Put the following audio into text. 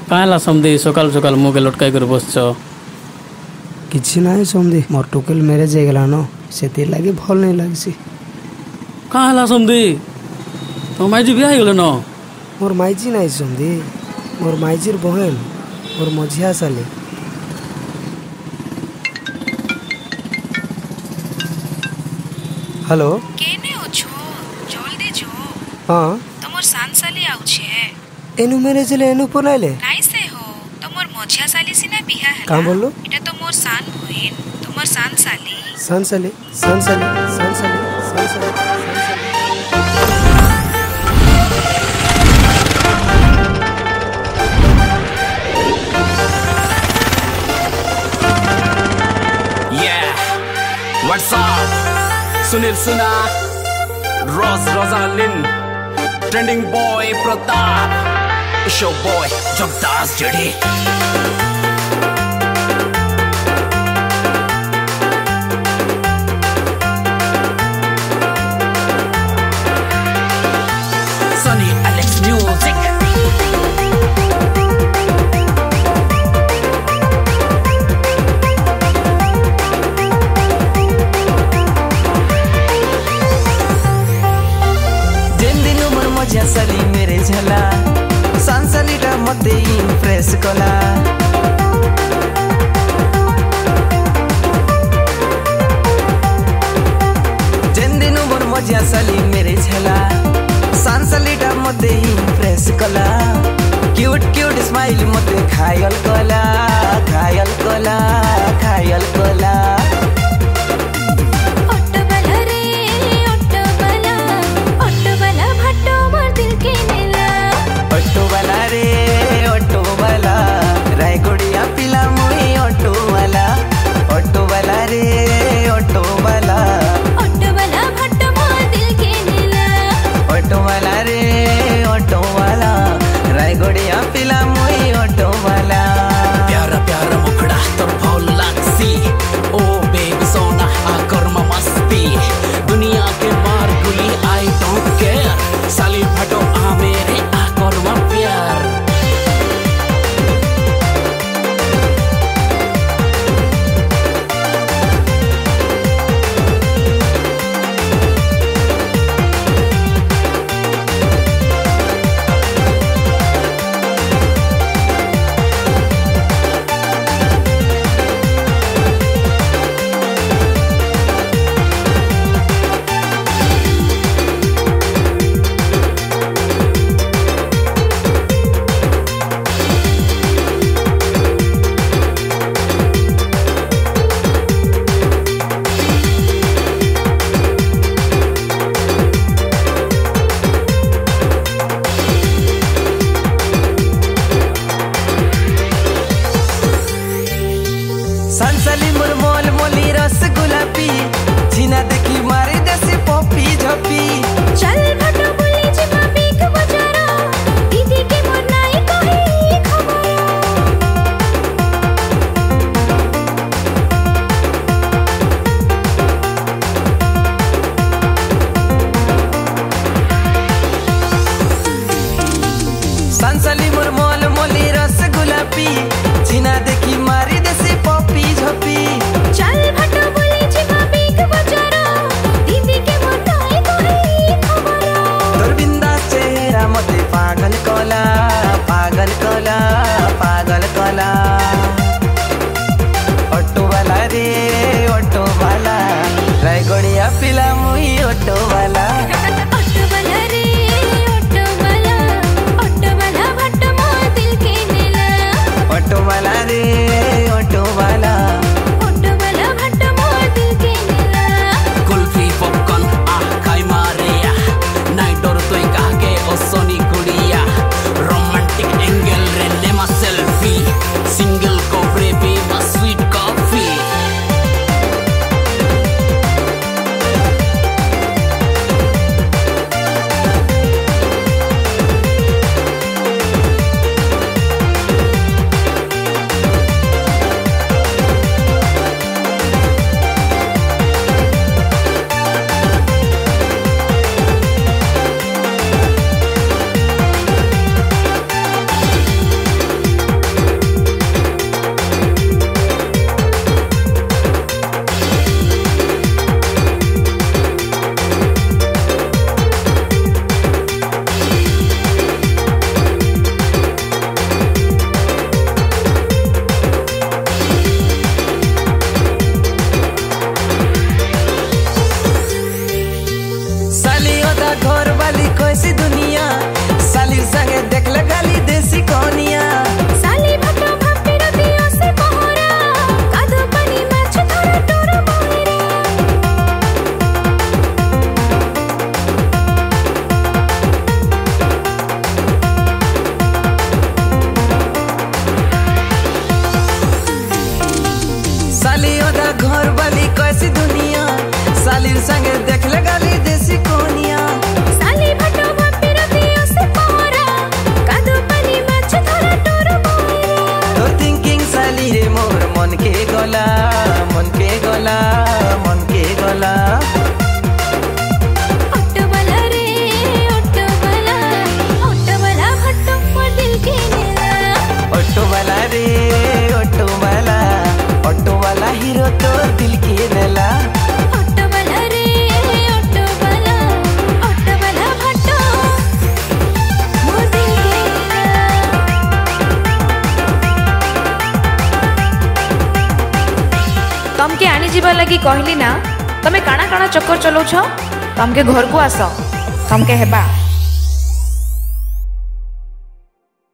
काहला समधी सकाल सकाल मुके लटकाई कर बसछ किछि नाही समधी मोर टोकेल मैरिज हे गेला न सेति लागि भल नै लागसी। काहला समधी तो माइजी बिया हे गेल न? मोर माइजी नाही समधी मोर माइजीर बहन मोर मझिया साले। हेलो केने अछो जल्दी जो। हां तमोर सांसाली आउछे एनु मैरिज ले एनु पनाइले काई से हो तमोर मझिया साली सिना बिहा है का बोललो इटा तो मोर सान बहिन Tamor सांसाली सांसाली सांसाली सांसाली सांसाली What's up? Sunil Suna, Rose Rosalind, Trending Boy Pratap, Show Boy Jagdas Jedi. Sunny Alex Music. साली मेरे झला सांसालीटा मते इम्प्रेस कला जेन दिनु मोर मजिया साली मेरे झला सांसालीटा मते इम्प्रेस कला क्यूट क्यूट स्माइल मते घायल कला घायल कला घायल कला। प्यारा प्यारा मुखड़ा तो भौल लागसी ओ बेबी सोना आकर मस्ती दुनिया के मार गुली आई डोंट केयर साली फटो आ मेरे आकर प्यार। सांसाली मोर मोल मोली रस गुलाबी जीना देखी मारी देसी पॉपी झपी चल भटो बोली जी भाभी के बजारा दीदी के मोर नाई कही खबर सांसाली मोर मोल मोली रस गुलाबी जीना देखी मारी देसी पॉपी झपी चल भटो बोली जी भाभी के बजारा दीदी के मोर नाई कही खबर तोर बिंदास चेहरा मते पागल कला पागल कला पागल कला। ऑटो वाला रे ऑटो वाला रायगड़िया पिला मुई ऑटो वाला ऑटो वाला रे ऑटो वाला भटो मोर दिल के नेला ऑटो वाला रे ऑटो वाला भटो मोर दिल के नेला कुल्फी पॉपकॉर्न आ खाई मारिया नाइट और तोय काके ओ सोनी गुड़िया रोमांटिक एंगल रे लेमा सेल्फी सिंगल कोबरे पे मा स्वीट कॉफी। घर वाली कैसी दुनिया साली संगे देख ले गाली देसी कौनिया साली भटो भापी रतियों से पहरा कादो पानी माछ थोड़ा टोरो मोहरा साली ओदा घर वाली कैसी दुनिया साली संगे देख ले गाली देसी कौनिया साली भटो भापी रतियों से पहरा कादो पानी माछ थोड़ा टोरो मोहरा तो थिंकिंग साली रे मोर मन के गला मन के गला मन के गला ऑटो वाला रे ऑटो वाला भटो मोर दिल के नेला ऑटो वाला रे ऑटो वाला हीरो तो दिल के नेला ऑटो वाला रे ऑटो वाला भटो मोर दिल के नेला तमके आनी जीवा लगी कहली ना तमे काना काना चक्कर चलाउछ तमके घर को आस तमके हेबा